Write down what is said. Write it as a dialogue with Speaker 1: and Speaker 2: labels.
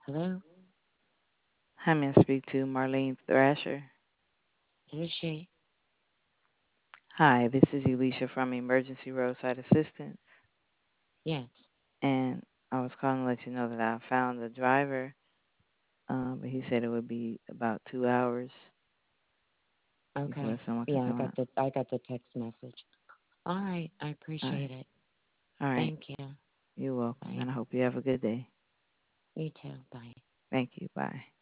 Speaker 1: Hello?
Speaker 2: Hi, may I speak to Marlene Thrasher?
Speaker 1: This is she.
Speaker 2: Hi, this is Elisha from Emergency Roadside Assistance,
Speaker 1: Yes.
Speaker 2: and I was calling to let you know that I found the driver, but he said it would be about 2 hours before
Speaker 1: Okay.
Speaker 2: someone could
Speaker 1: Yeah, I
Speaker 2: come
Speaker 1: got
Speaker 2: out.
Speaker 1: the text message. All right. I
Speaker 2: All right,
Speaker 1: appreciate it.
Speaker 2: all right.
Speaker 1: Thank you.
Speaker 2: You're welcome,
Speaker 1: Bye.
Speaker 2: and I hope you have a good day.
Speaker 1: You too. Bye.
Speaker 2: Thank you. Bye.